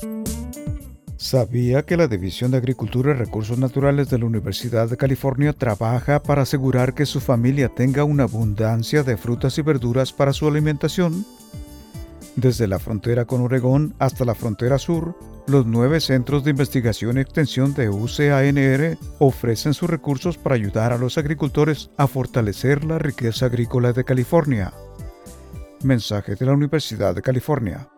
¿Sabía que la División de Agricultura y Recursos Naturales de la Universidad de California trabaja para asegurar que su familia tenga una abundancia de frutas y verduras para su alimentación? Desde la frontera con Oregón hasta la frontera sur, los 9 centros de investigación y extensión de UCANR ofrecen sus recursos para ayudar a los agricultores a fortalecer la riqueza agrícola de California. Mensaje de la Universidad de California.